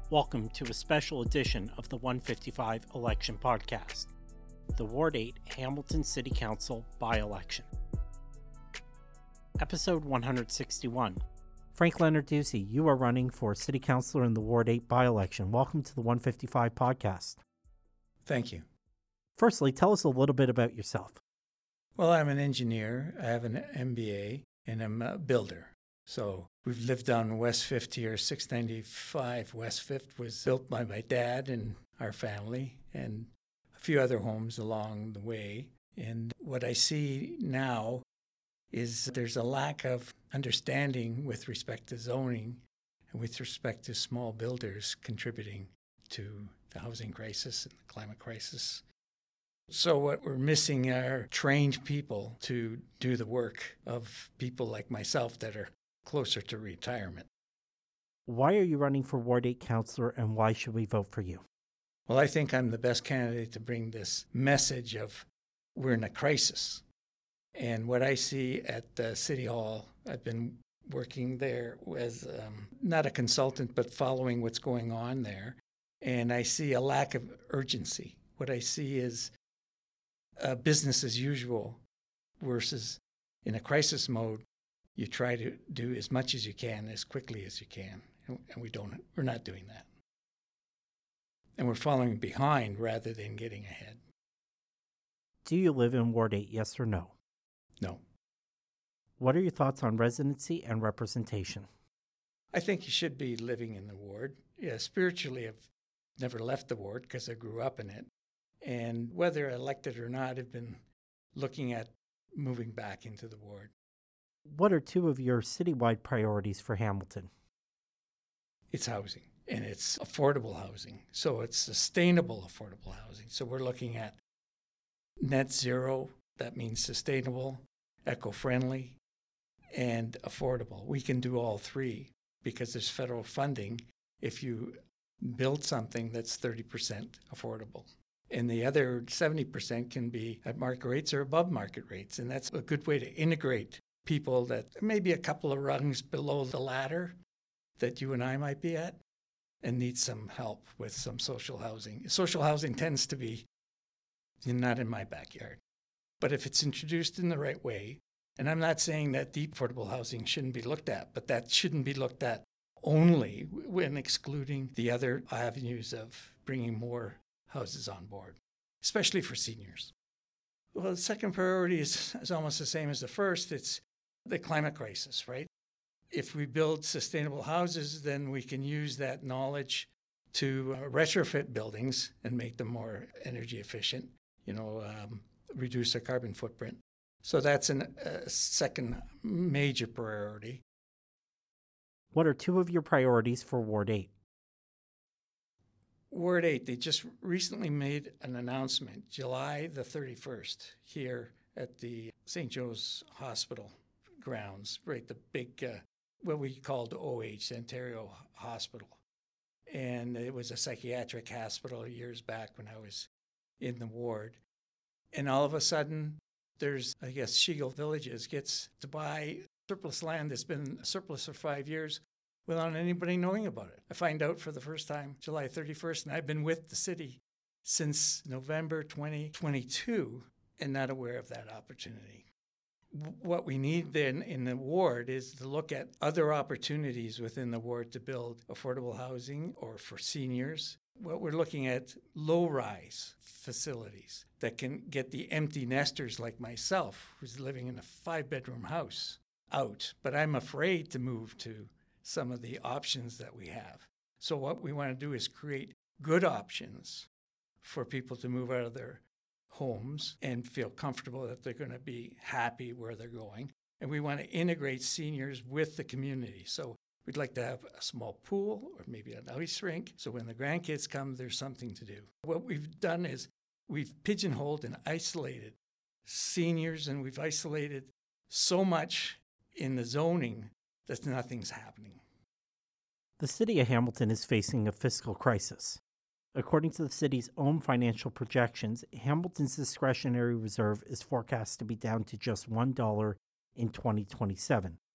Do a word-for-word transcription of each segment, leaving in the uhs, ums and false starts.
Welcome to a special edition of the one fifty-five Election Podcast, the Ward eight Hamilton City Council by-election. Episode one hundred sixty-one. Frank Lenarduzzi, you are running for City Councilor in the Ward eight by-election. Welcome to the one fifty-five Podcast. Thank you. Firstly, tell us a little bit about yourself. Well, I'm an engineer. I have an M B A, and I'm a builder. So we've lived on West Fifth here. six ninety-five West Fifth was built by my dad and our family, and a few other homes along the way. And what I see now is there's a lack of understanding with respect to zoning and with respect to small builders contributing to the housing crisis and the climate crisis. So what we're missing are trained people to do the work of people like myself that are closer to retirement. Why are you running for Ward eight Councilor, and why should we vote for you? Well, I think I'm the best candidate to bring this message of we're in a crisis. And what I see at the City Hall, I've been working there as um, not a consultant, but following what's going on there. And I see a lack of urgency. What I see is uh, business as usual versus in a crisis mode, you try to do as much as you can, as quickly as you can. And we don't, we're not doing that. And we're following behind rather than getting ahead. Do you live in Ward eight, yes or no? No. What are your thoughts on residency and representation? I think you should be living in the ward. Yeah, spiritually, I've never left the ward because I grew up in it. And whether elected or not, I've been looking at moving back into the ward. What are two of your citywide priorities for Hamilton? It's housing, and it's affordable housing. So it's sustainable affordable housing. So we're looking at net zero. That means sustainable, eco-friendly, and affordable. We can do all three because there's federal funding if you build something that's thirty percent affordable. And the other seventy percent can be at market rates or above market rates. And that's a good way to integrate people that maybe a couple of rungs below the ladder that you and I might be at and need some help with some social housing. Social housing tends to be not in my backyard. But if it's introduced in the right way, and I'm not saying that deep affordable housing shouldn't be looked at, but that shouldn't be looked at only when excluding the other avenues of bringing more houses on board, especially for seniors. Well, the second priority is, is almost the same as the first. It's the climate crisis, right? If we build sustainable houses, then we can use that knowledge to uh, retrofit buildings and make them more energy efficient, you know, um, reduce their carbon footprint. So that's a uh, second major priority. What are two of your priorities for Ward eight? Ward eight, they just recently made an announcement, July the thirty-first, here at the Saint Joe's Hospital grounds, right, the big, uh, what we called O H, Ontario Hospital. And it was a psychiatric hospital years back when I was in the ward. And all of a sudden, there's, I guess, Shigal Villages gets to buy surplus land that's been surplus for five years without anybody knowing about it. I find out for the first time July thirty-first, and I've been with the city since November twenty twenty-two and not aware of that opportunity. What we need then in the ward is to look at other opportunities within the ward to build affordable housing or for seniors. What we're looking at, low-rise facilities that can get the empty nesters like myself, who's living in a five-bedroom house, out. But I'm afraid to move to some of the options that we have. So what we want to do is create good options for people to move out of their homes and feel comfortable that they're going to be happy where they're going. And we want to integrate seniors with the community. So we'd like to have a small pool or maybe an ice rink. So when the grandkids come, there's something to do. What we've done is we've pigeonholed and isolated seniors, and we've isolated so much in the zoning that nothing's happening. The city of Hamilton is facing a fiscal crisis. According to the city's own financial projections, Hamilton's discretionary reserve is forecast to be down to just one dollar in twenty twenty-seven.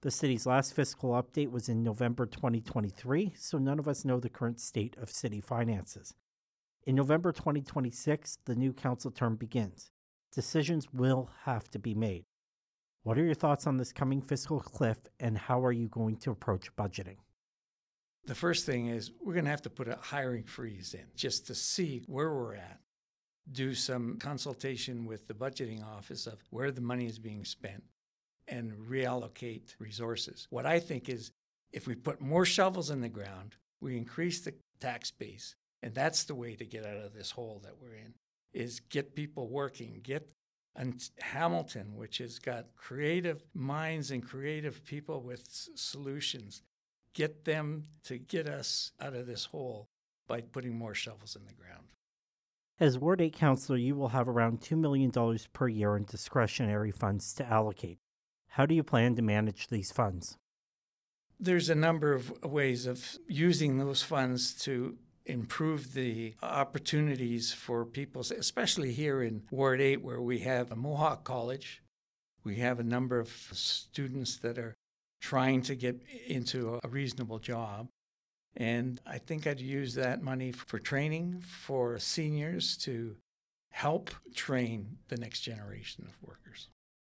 The city's last fiscal update was in November twenty twenty-three, so none of us know the current state of city finances. In November twenty twenty-six, the new council term begins. Decisions will have to be made. What are your thoughts on this coming fiscal cliff, and how are you going to approach budgeting? The first thing is we're going to have to put a hiring freeze in just to see where we're at. Do some consultation with the budgeting office of where the money is being spent and reallocate resources. What I think is if we put more shovels in the ground, we increase the tax base, and that's the way to get out of this hole that we're in, is get people working, get and Hamilton, which has got creative minds and creative people with s- solutions, get them to get us out of this hole by putting more shovels in the ground. As Ward eight Councilor, you will have around two million dollars per year in discretionary funds to allocate. How do you plan to manage these funds? There's a number of ways of using those funds to improve the opportunities for people, especially here in Ward eight, where we have a Mohawk College. We have a number of students that are trying to get into a reasonable job. And I think I'd use that money for training for seniors to help train the next generation of workers.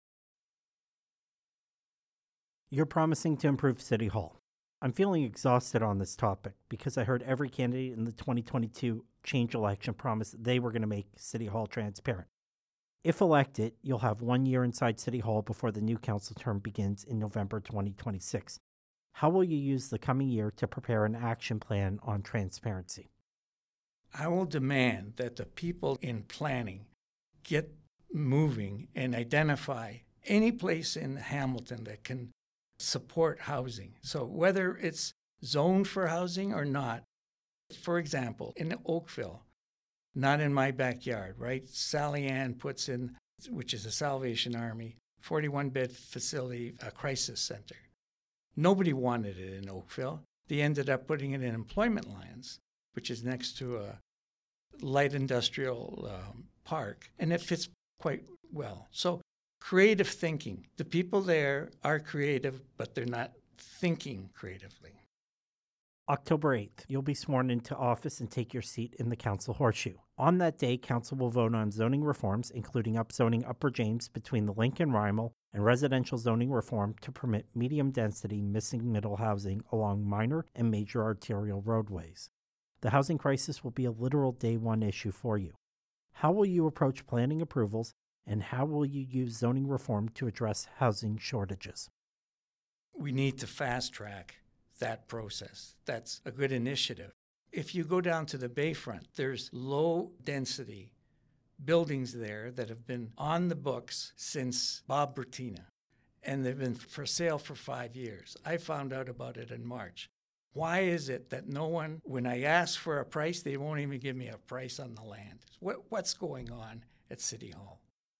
You're promising to improve City Hall. I'm feeling exhausted on this topic because I heard every candidate in the twenty twenty-two change election promise that they were going to make City Hall transparent. If elected, you'll have one year inside City Hall before the new council term begins in November twenty twenty-six. How will you use the coming year to prepare an action plan on transparency? I will demand that the people in planning get moving and identify any place in Hamilton that can support housing. So whether it's zoned for housing or not, for example, in Oakville, not in my backyard, right? Sally Ann puts in, which is a Salvation Army, forty-one bed facility, a crisis center. Nobody wanted it in Oakville. They ended up putting it in Employment Lands, which is next to a light industrial um, park, and it fits quite well. So creative thinking. The people there are creative, but they're not thinking creatively. October eighth, you'll be sworn into office and take your seat in the council horseshoe. On that day, council will vote on zoning reforms, including upzoning Upper James between the Link and Rymal, and residential zoning reform to permit medium-density missing middle housing along minor and major arterial roadways. The housing crisis will be a literal day one issue for you. How will you approach planning approvals, and how will you use zoning reform to address housing shortages? We need to fast track that process. That's a good initiative. If you go down to the Bayfront, there's low density buildings there that have been on the books since Bob Bertina, and they've been for sale for five years. I found out about it in March. Why is it that no one, when I ask for a price, they won't even give me a price on the land? What, what's going on at City Hall?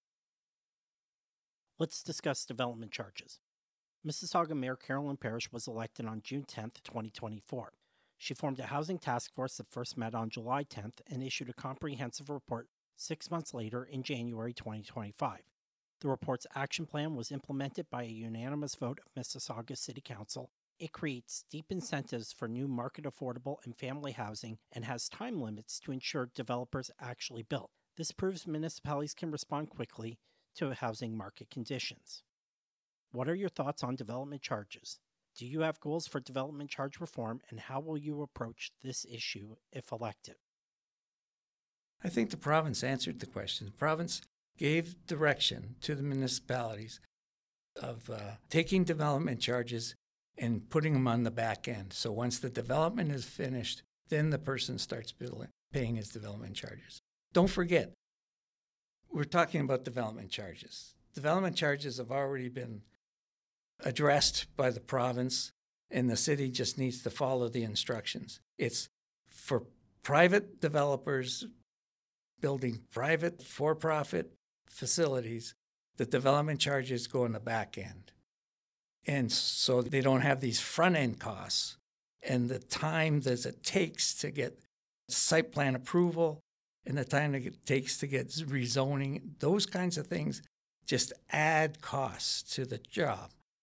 Let's discuss development charges. Mississauga Mayor Carolyn Parrish was elected on June tenth, twenty twenty-four. She formed a housing task force that first met on July tenth and issued a comprehensive report six months later in January twenty twenty-five. The report's action plan was implemented by a unanimous vote of Mississauga City Council. It creates deep incentives for new market affordable and family housing and has time limits to ensure developers actually build. This proves municipalities can respond quickly to housing market conditions. What are your thoughts on development charges? Do you have goals for development charge reform, and how will you approach this issue if elected? I think the province answered the question. The province gave direction to the municipalities of uh, taking development charges and putting them on the back end. So once the development is finished, then the person starts billing, paying his development charges. Don't forget, we're talking about development charges. Development charges have already been addressed by the province, and the city just needs to follow the instructions. It's for private developers building private for-profit facilities. The development charges go in the back end. And so they don't have these front-end costs and the time that it takes to get site plan approval and the time that it takes to get rezoning. Those kinds of things just add costs to the job.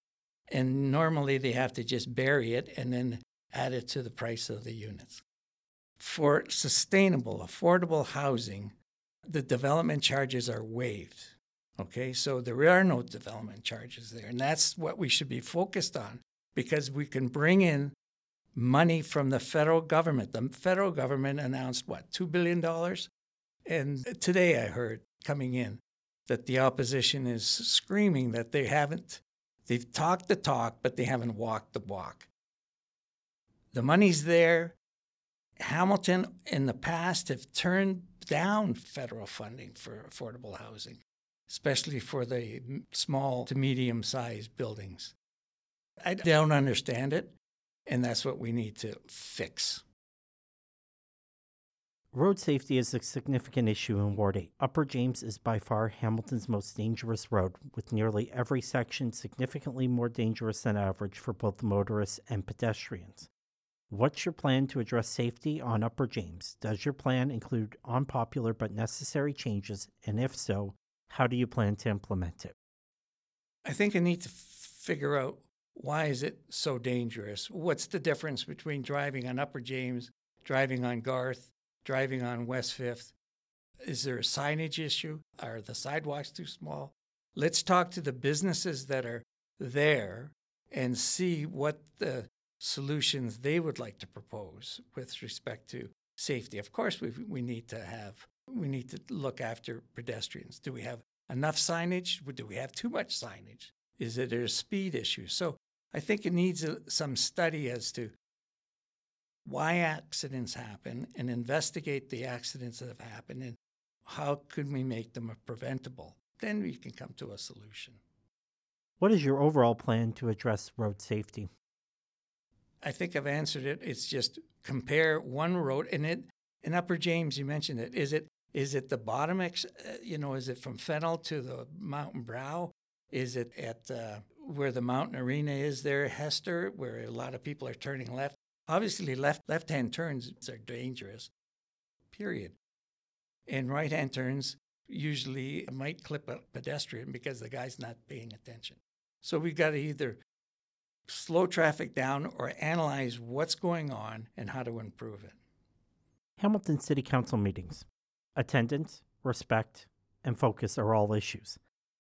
And normally they have to just bury it and then add it to the price of the units. For sustainable, affordable housing, the development charges are waived. Okay, so there are no development charges there. And that's what we should be focused on, because we can bring in money from the federal government. The federal government announced, what, two billion dollars? And today I heard coming in that the opposition is screaming that they haven't, they've talked the talk, but they haven't walked the walk. The money's there. Hamilton in the past have turned down federal funding for affordable housing, especially for the small to medium-sized buildings. I don't understand it, and that's what we need to fix. Road safety is a significant issue in Ward eight. Upper James is by far Hamilton's most dangerous road, with nearly every section significantly more dangerous than average for both motorists and pedestrians. What's your plan to address safety on Upper James? Does your plan include unpopular but necessary changes? And if so, how do you plan to implement it? I think I need to f- figure out, why is it so dangerous? What's the difference between driving on Upper James, driving on Garth, driving on West Fifth? Is there a signage issue? Are the sidewalks too small? Let's talk to the businesses that are there and see what the solutions they would like to propose with respect to safety. Of course, we we need to have, we need to look after pedestrians. Do we have enough signage? Do we have too much signage? Is it a speed issue? So I think it needs a, some study as to why accidents happen and investigate the accidents that have happened and how could we make them preventable. Then we can come to a solution. What is your overall plan to address road safety? I think I've answered it. It's just compare one road, and it in Upper James, you mentioned it. Is it is it the bottom? Ex, uh, you know, is it from Fennel to the mountain brow? Is it at uh, where the mountain arena is there, Hester, where a lot of people are turning left? Obviously, left left-hand turns are dangerous. Period. And right-hand turns usually might clip a pedestrian because the guy's not paying attention. So we've got to either slow traffic down or analyze what's going on and how to improve it. Hamilton City Council meetings. Attendance, respect, and focus are all issues.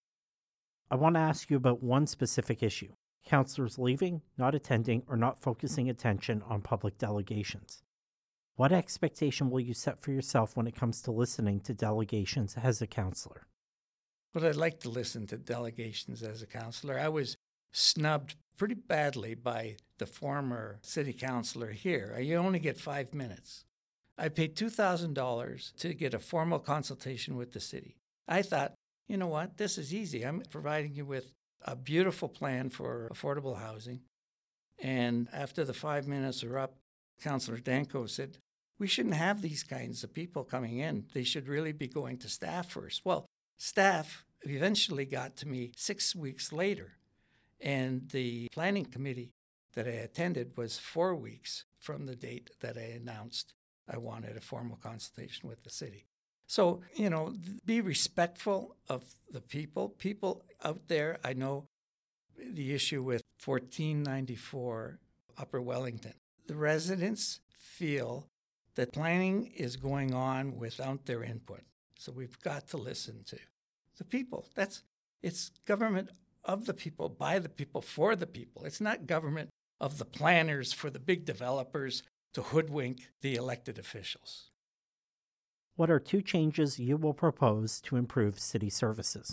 I want to ask you about one specific issue: councillors leaving, not attending, or not focusing attention on public delegations. What expectation will you set for yourself when it comes to listening to delegations as a councillor? Well, I'd like to listen to delegations as a councillor. I was snubbed pretty badly by the former city councillor here. You only get five minutes. I paid two thousand dollars to get a formal consultation with the city. I thought, you know what, this is easy. I'm providing you with a beautiful plan for affordable housing. And after the five minutes are up, Councillor Danko said, we shouldn't have these kinds of people coming in. They should really be going to staff first. Well, staff eventually got to me six weeks later. And the planning committee that I attended was four weeks from the date that I announced I wanted a formal consultation with the city. So, you know, be respectful of the people. People out there, I know the issue with fourteen ninety-four Upper Wellington. The residents feel that planning is going on without their input. So we've got to listen to the people. That's, it's government of the people, by the people, for the people. It's not government of the planners for the big developers to hoodwink the elected officials. What are two changes you will propose to improve city services?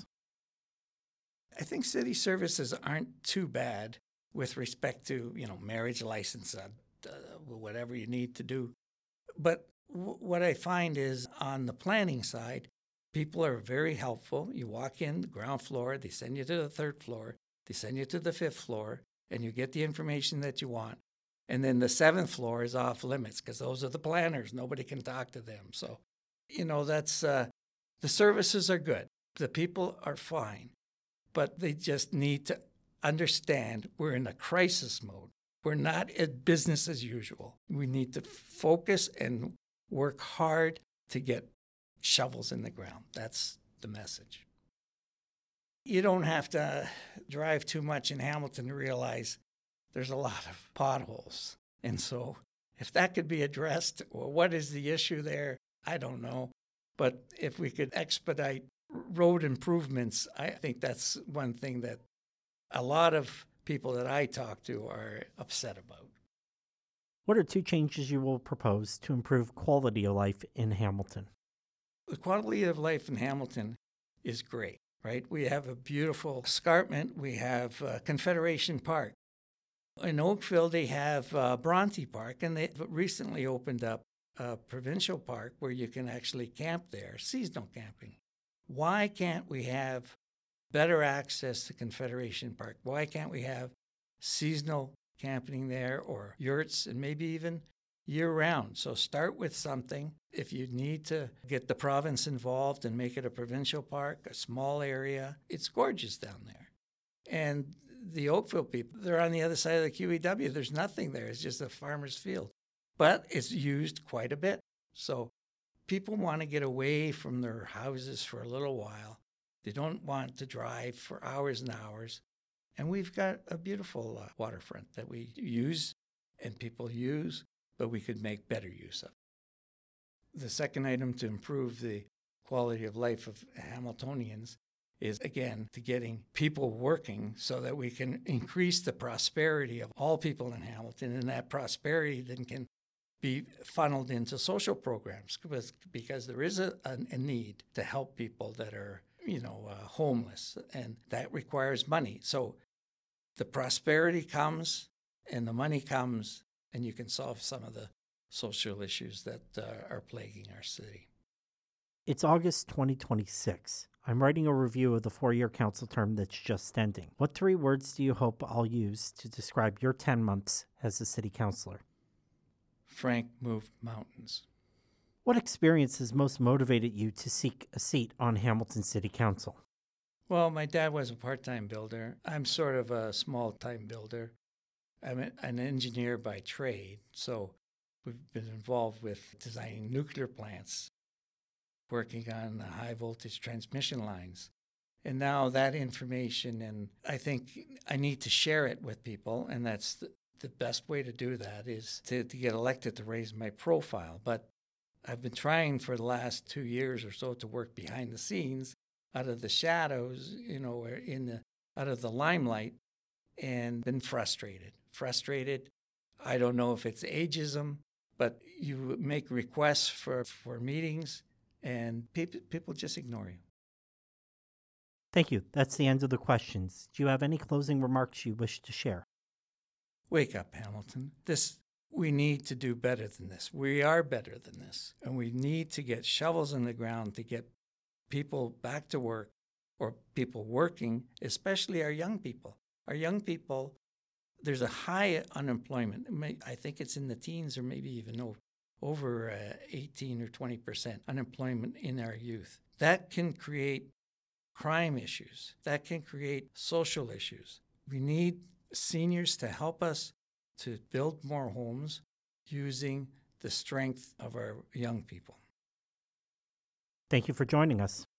I think city services aren't too bad with respect to, you know, marriage license, uh, uh, whatever you need to do. But w- what I find is on the planning side, people are very helpful. You walk in the ground floor, they send you to the third floor, they send you to the fifth floor, and you get the information that you want. And then the seventh floor is off limits because those are the planners. Nobody can talk to them. So, you know, that's uh, the services are good. The people are fine, but they just need to understand we're in a crisis mode. We're not at business as usual. We need to focus and work hard to get shovels in the ground. That's the message. You don't have to drive too much in Hamilton to realize there's a lot of potholes. And so if that could be addressed, well, what is the issue there? I don't know. But if we could expedite road improvements, I think that's one thing that a lot of people that I talk to are upset about. What are two changes you will propose to improve quality of life in Hamilton? The quality of life in Hamilton is great, right? We have a beautiful escarpment. We have uh, Confederation Park. In Oakville, they have uh, Bronte Park, and they recently opened up a provincial park where you can actually camp there, seasonal camping. Why can't we have better access to Confederation Park? Why can't we have seasonal camping there, or yurts, and maybe even year-round? So start with something. If you need to get the province involved and make it a provincial park, a small area, it's gorgeous down there. And the Oakville people, they're on the other side of the Q E W. There's nothing there. It's just a farmer's field. But it's used quite a bit. So people want to get away from their houses for a little while. They don't want to drive for hours and hours. And we've got a beautiful uh, waterfront that we use and people use, but we could make better use of. The second item to improve the quality of life of Hamiltonians is, again, to getting people working so that we can increase the prosperity of all people in Hamilton, and that prosperity then can be funneled into social programs, because, because there is a, a, a need to help people that are, you know, uh, homeless, and that requires money. So the prosperity comes and the money comes, and you can solve some of the social issues that uh, are plaguing our city. It's August twenty twenty-six. I'm writing a review of the four-year council term that's just ending. What three words do you hope I'll use to describe your ten months as a city councilor? Frank moved mountains. What experience has most motivated you to seek a seat on Hamilton City Council? Well, my dad was a part-time builder. I'm sort of a small-time builder. I'm an engineer by trade, so we've been involved with designing nuclear plants, working on the high-voltage transmission lines. And now that information, and I think I need to share it with people, and that's the, the best way to do that is to, to get elected, to raise my profile. But I've been trying for the last two years or so to work behind the scenes, out of the shadows, you know, in the out of the limelight, and been frustrated. Frustrated. I don't know if it's ageism, but you make requests for, for meetings, and people people just ignore you. Thank you. That's the end of the questions. Do you have any closing remarks you wish to share? Wake up, Hamilton. This we need to do better than this. We are better than this, and we need to get shovels in the ground to get people back to work, or people working, especially our young people. Our young people, there's a high unemployment. I think it's in the teens or maybe even over, over uh, eighteen or twenty percent unemployment in our youth. That can create crime issues. That can create social issues. We need seniors to help us to build more homes using the strength of our young people. Thank you for joining us.